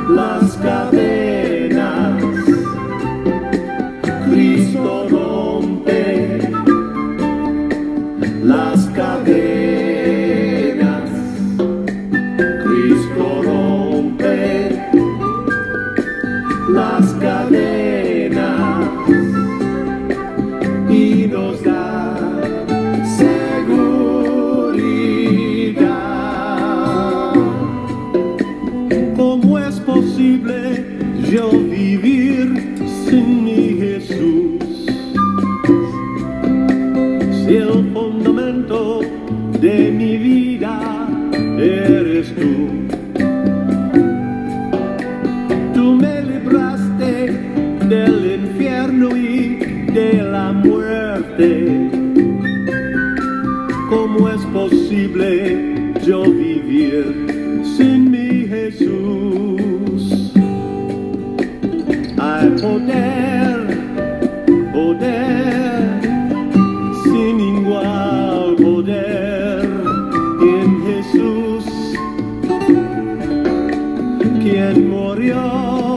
las cadenas. Cristo rompe las cadenas. Cristo rompe las cadenas y nos da seguridad. ¿Cómo es posible yo vivir sin mi Jesús? Si el fundamento de mi vida eres tú. Tú me libraste del infierno y de la muerte. ¿Cómo es posible yo vivir sin mi Jesús? Hay poder, poder, sin igual poder en Jesús, quien murió.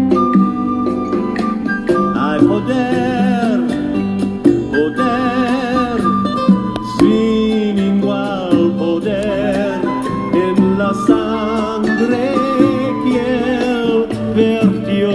Hay poder, poder, sin igual poder en la sangre que Él vertió.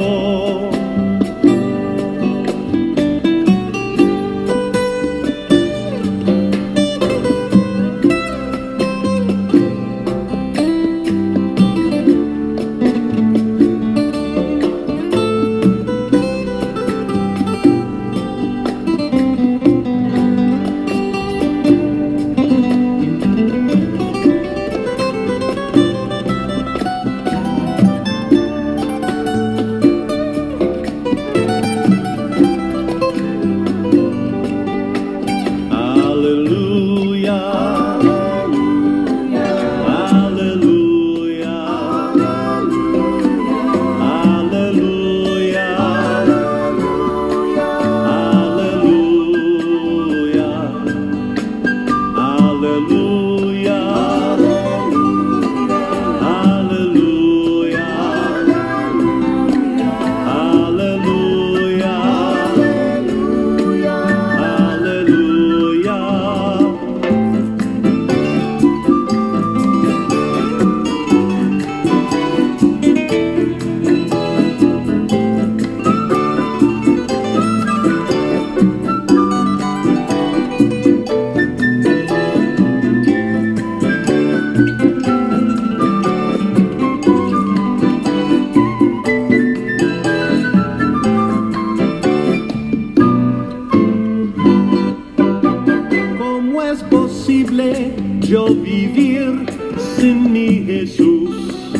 Yo vivir sin mi Jesús,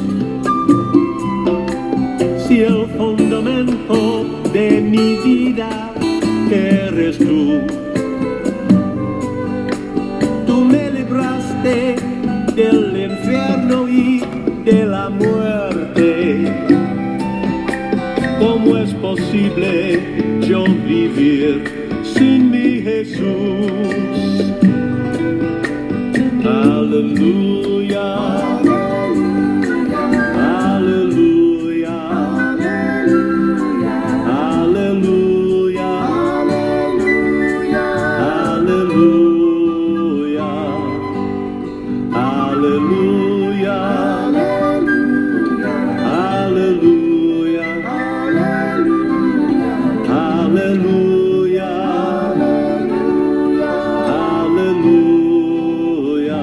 si el fundamento de mi vida eres tú. Tú me libraste del infierno y de la muerte. ¿Cómo es posible yo vivir sin mi Jesús? Aleluya, aleluya, aleluya, aleluya, aleluya, aleluya, aleluya, aleluya.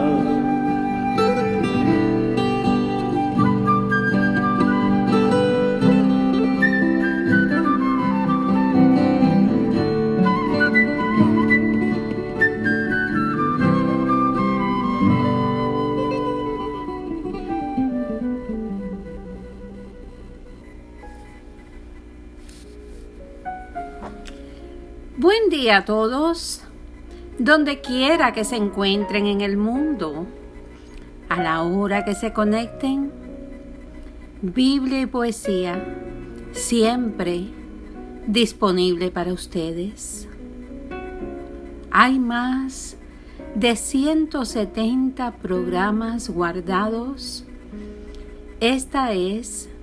Buen día a todos, donde quiera que se encuentren en el mundo, a la hora que se conecten. Biblia y poesía siempre disponible para ustedes. Hay más de 170 programas guardados. Esta es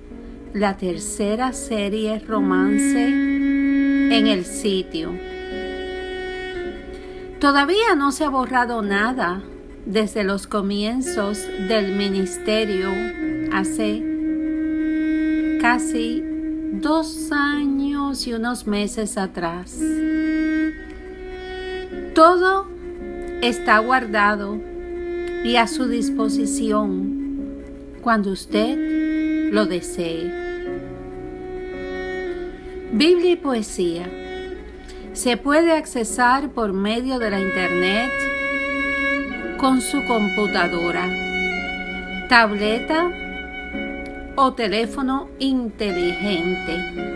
la tercera serie romance en el sitio. Todavía no se ha borrado nada desde los comienzos del ministerio hace casi 2 años y unos meses atrás. Todo está guardado y a su disposición cuando usted lo desee. Biblia y poesía se puede accesar por medio de la internet con su computadora, tableta o teléfono inteligente.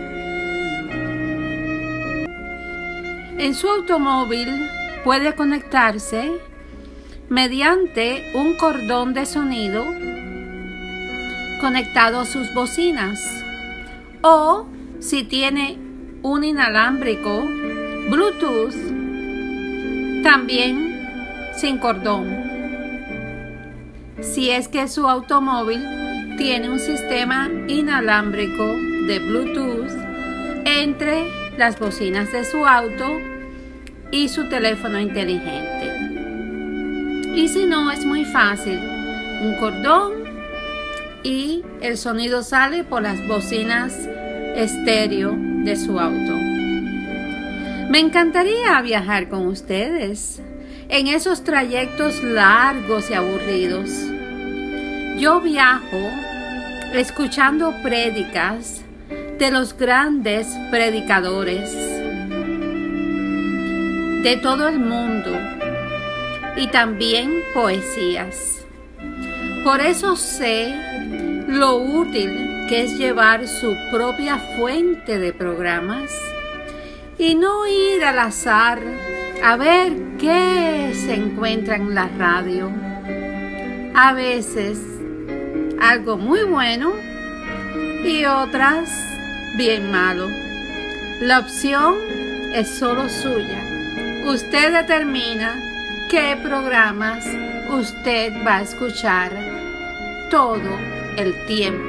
En su automóvil puede conectarse mediante un cordón de sonido conectado a sus bocinas, o si tiene un inalámbrico Bluetooth, también sin cordón. Si es que su automóvil tiene un sistema inalámbrico de Bluetooth entre las bocinas de su auto y su teléfono inteligente. Y si no, es muy fácil: un cordón y el sonido sale por las bocinas estéreo de su auto. Me encantaría viajar con ustedes en esos trayectos largos y aburridos. Yo viajo escuchando prédicas de los grandes predicadores de todo el mundo y también poesías. Por eso sé lo útil que es llevar su propia fuente de programas y no ir al azar a ver qué se encuentra en la radio. A veces algo muy bueno y otras bien malo. La opción es solo suya. Usted determina qué programas usted va a escuchar todo el tiempo.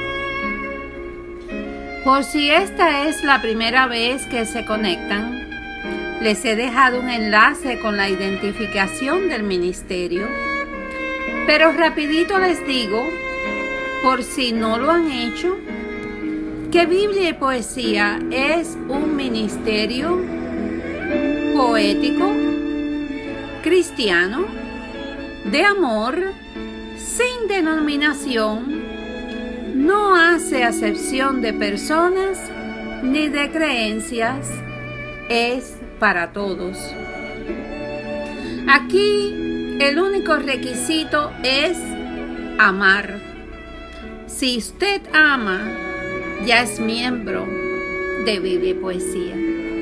Por si esta es la primera vez que se conectan, les he dejado un enlace con la identificación del ministerio, pero rapidito les digo, por si no lo han hecho, que Biblia y Poesía es un ministerio poético, cristiano, de amor, sin denominación, no hace acepción de personas ni de creencias, es para todos. Aquí el único requisito es amar. Si usted ama, ya es miembro de Biblia y Poesía.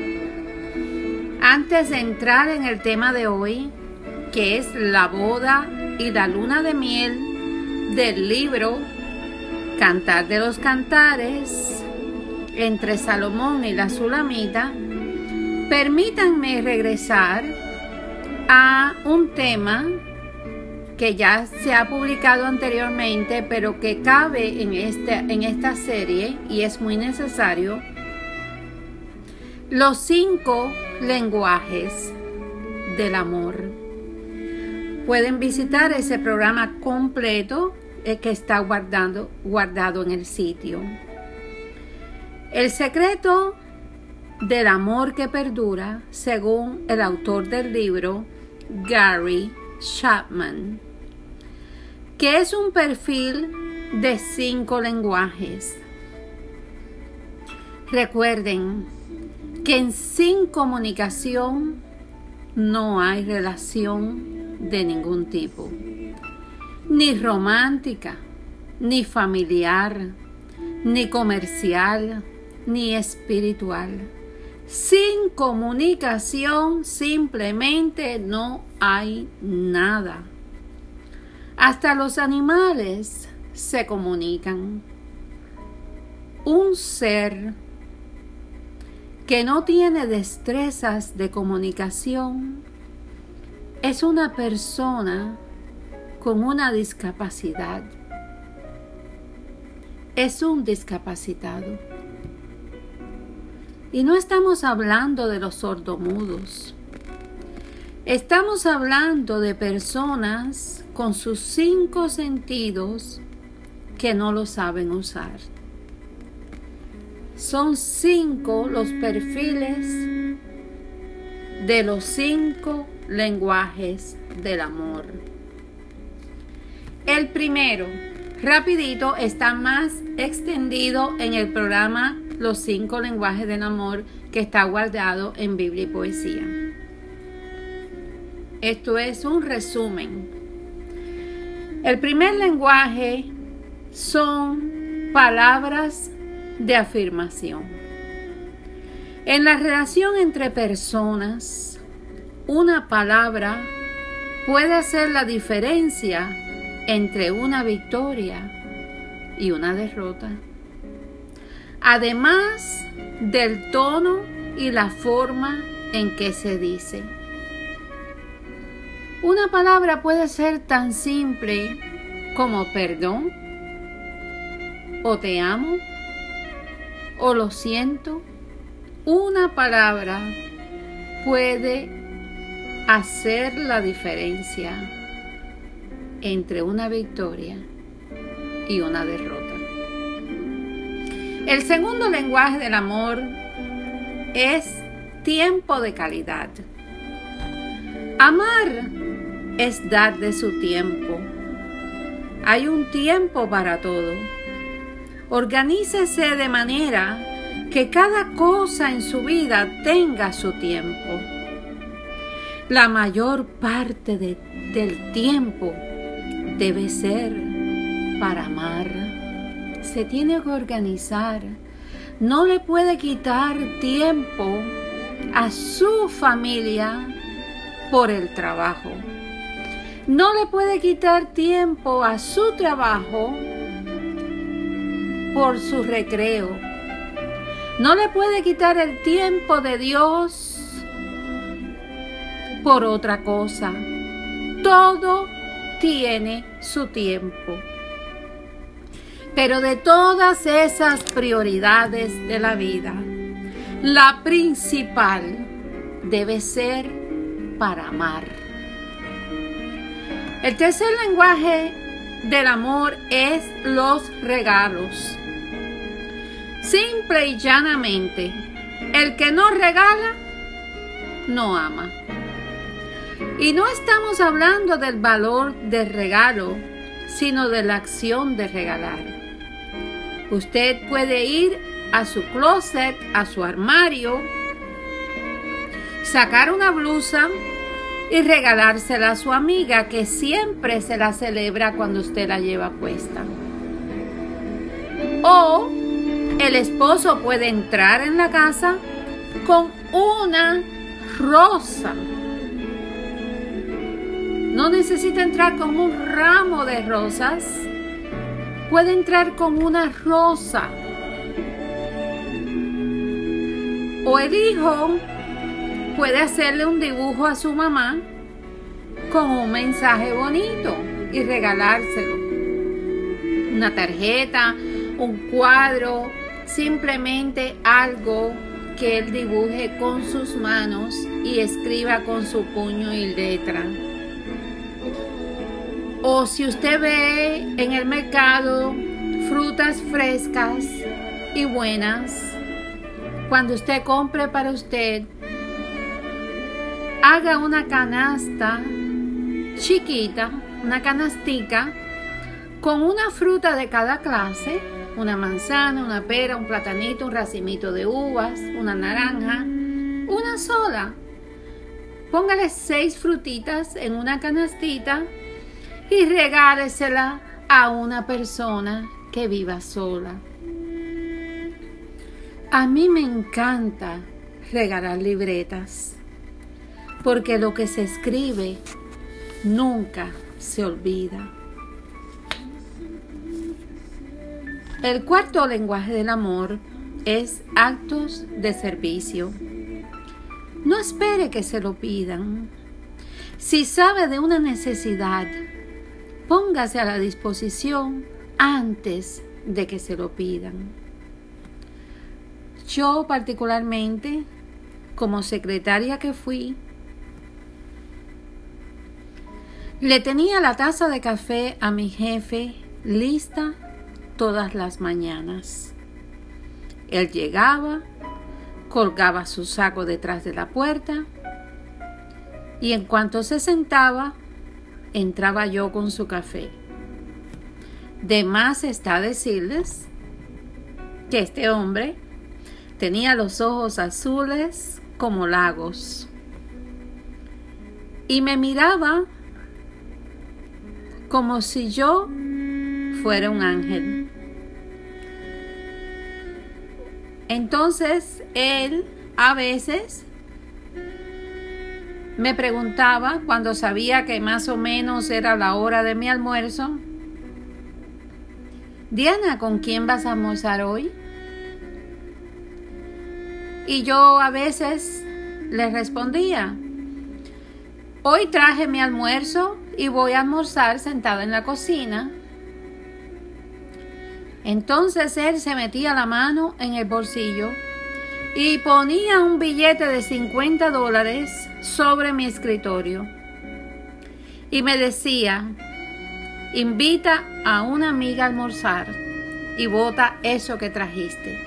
Antes de entrar en el tema de hoy, que es la boda y la luna de miel del libro Cantar de los Cantares, entre Salomón y la Sulamita, permítanme regresar a un tema que ya se ha publicado anteriormente, pero que cabe en esta serie y es muy necesario: los 5 lenguajes del amor. Pueden visitar ese programa completo que está guardado en el sitio. El secreto del amor que perdura, según el autor del libro, Gary Chapman, que es un perfil de 5 lenguajes. Recuerden que sin comunicación no hay relación de ningún tipo, ni romántica, ni familiar, ni comercial, ni espiritual. Sin comunicación simplemente no hay nada. Hasta los animales se comunican. Un ser que no tiene destrezas de comunicación es una persona con una discapacidad. es un discapacitado. Y no estamos hablando de los sordomudos. Estamos hablando de personas con sus 5 sentidos que no lo saben usar. Son 5 los perfiles de los 5 lenguajes del amor. El primero, rapidito, está más extendido en el programa Los 5 lenguajes del amor, que está guardado en Biblia y Poesía. Esto es un resumen. El primer lenguaje son palabras de afirmación. En la relación entre personas, una palabra puede hacer la diferencia entre una victoria y una derrota. Además del tono y la forma en que se dice. Una palabra puede ser tan simple como perdón, o te amo, o lo siento. Una palabra puede hacer la diferencia entre una victoria y una derrota. El segundo lenguaje del amor es tiempo de calidad. Amar es dar de su tiempo. Hay un tiempo para todo. Organícese de manera que cada cosa en su vida tenga su tiempo. La mayor parte del tiempo debe ser para amar. Se tiene que organizar. No le puede quitar tiempo a su familia por el trabajo. No le puede quitar tiempo a su trabajo por su recreo. No le puede quitar el tiempo de Dios por otra cosa. Todo tiene su tiempo. Pero de todas esas prioridades de la vida, la principal debe ser para amar. El tercer lenguaje del amor es los regalos. Simple y llanamente, el que no regala, no ama. Y no estamos hablando del valor del regalo, sino de la acción de regalar. Usted puede ir a su closet, a su armario, sacar una blusa y regalársela a su amiga, que siempre se la celebra cuando usted la lleva puesta. O el esposo puede entrar en la casa con una rosa. No necesita entrar con un ramo de rosas. Puede entrar con una rosa. O el hijo puede hacerle un dibujo a su mamá con un mensaje bonito y regalárselo. Una tarjeta, un cuadro, simplemente algo que él dibuje con sus manos y escriba con su puño y letra. O si usted ve en el mercado frutas frescas y buenas, cuando usted compre para usted, haga una canasta chiquita, una canastica, con una fruta de cada clase, una manzana, una pera, un platanito, un racimito de uvas, una naranja, una sola. Póngale 6 frutitas en una canastita y regálesela a una persona que viva sola. A mí me encanta regalar libretas, porque lo que se escribe nunca se olvida. El cuarto lenguaje del amor es actos de servicio. No espere que se lo pidan. Si sabe de una necesidad, póngase a la disposición antes de que se lo pidan. Yo particularmente, como secretaria que fui, le tenía la taza de café a mi jefe lista todas las mañanas. Él llegaba, colgaba su saco detrás de la puerta y en cuanto se sentaba, entraba yo con su café. De más está decirles que este hombre tenía los ojos azules como lagos y me miraba como si yo fuera un ángel. Entonces él a veces me preguntaba, cuando sabía que más o menos era la hora de mi almuerzo: Diana, ¿con quién vas a almorzar hoy? Y yo a veces le respondía: hoy traje mi almuerzo y voy a almorzar sentada en la cocina. Entonces él se metía la mano en el bolsillo y ponía un billete de $50 sobre mi escritorio y me decía: invita a una amiga a almorzar y bota eso que trajiste.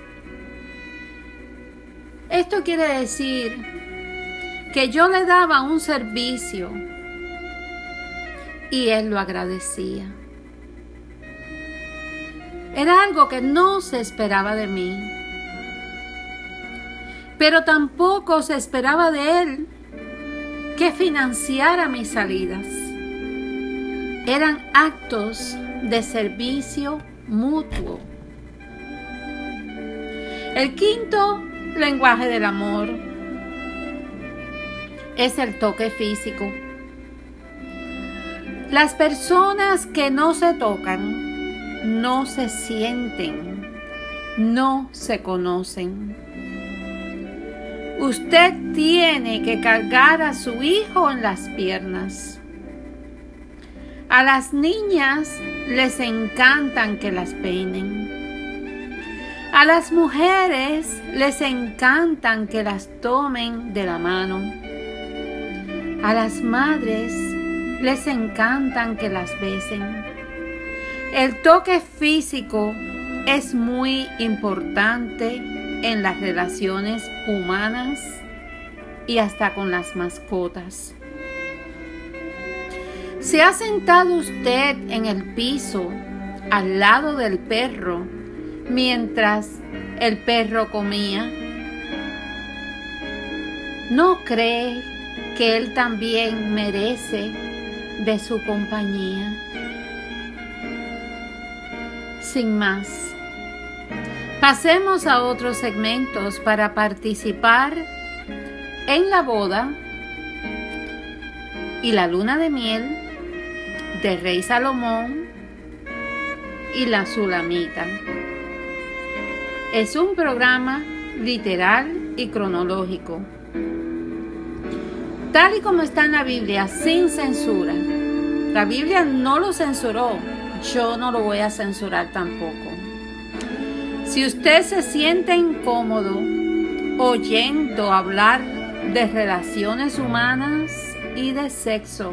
Esto quiere decir que yo le daba un servicio y él lo agradecía. Era algo que no se esperaba de mí, pero tampoco se esperaba de él que financiara mis salidas. Eran actos de servicio mutuo. El quinto lenguaje del amor es el toque físico. Las personas que no se tocan no se sienten, no se conocen. Usted tiene que cargar a su hijo en las piernas. A las niñas les encantan que las peinen. A las mujeres les encantan que las tomen de la mano. A las madres les encantan que las besen. El toque físico es muy importante en las relaciones humanas y hasta con las mascotas. ¿Se ha sentado usted en el piso al lado del perro mientras el perro comía? ¿No cree que él también merece de su compañía? Sin más, pasemos a otros segmentos para participar en la boda y la luna de miel de Rey Salomón y la Sulamita. Es un programa literal y cronológico, tal y como está en la Biblia, sin censura. La Biblia no lo censuró. Yo no lo voy a censurar tampoco. Si usted se siente incómodo oyendo hablar de relaciones humanas y de sexo,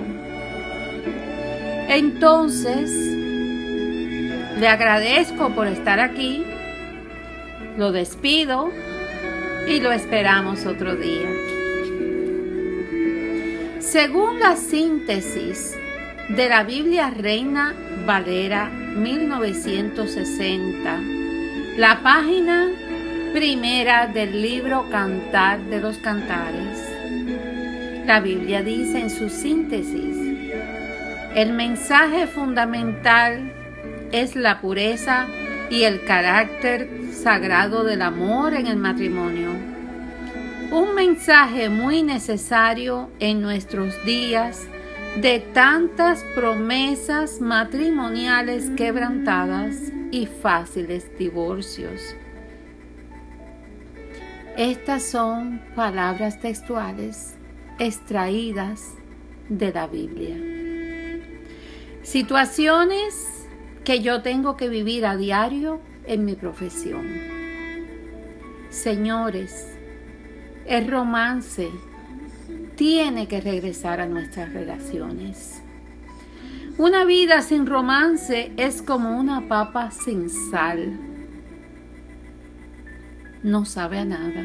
entonces le agradezco por estar aquí, lo despido y lo esperamos otro día. Según la síntesis de la Biblia Reina Valera 1960, la página primera del libro Cantar de los Cantares, la Biblia dice en su síntesis: el mensaje fundamental es la pureza y el carácter sagrado del amor en el matrimonio. Un mensaje muy necesario en nuestros días de tantas promesas matrimoniales quebrantadas y fáciles divorcios. Estas son palabras textuales extraídas de la Biblia. Situaciones que yo tengo que vivir a diario en mi profesión. Señores, el romance tiene que regresar a nuestras relaciones. Una vida sin romance es como una papa sin sal. No sabe a nada.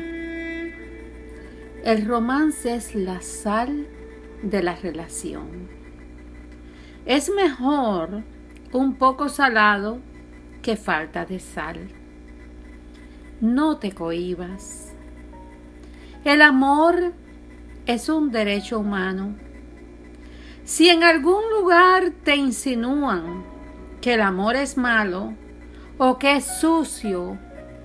El romance es la sal de la relación. Es mejor un poco salado que falta de sal. No te cohibas. El amor es un derecho humano. Si en algún lugar te insinúan que el amor es malo, o que es sucio,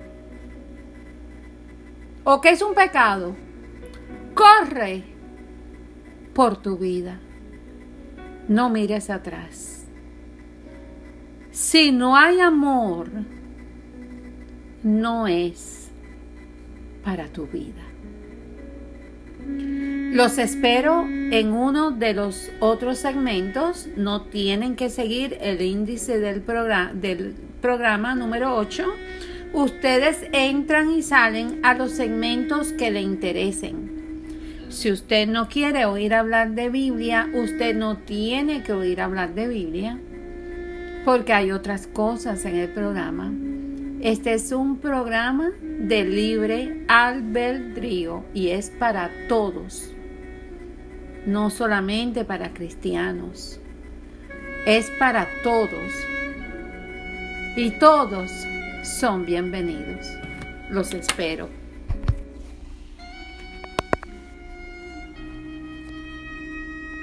o que es un pecado, corre por tu vida. No mires atrás. Si no hay amor, no es para tu vida. Los espero en uno de los otros segmentos. No tienen que seguir el índice del programa número 8. Ustedes entran y salen a los segmentos que le interesen. Si usted no quiere oír hablar de Biblia, usted no tiene que oír hablar de Biblia, porque hay otras cosas en el programa. Este es un programa de libre albedrío y es para todos, no solamente para cristianos, es para todos y todos son bienvenidos. Los espero.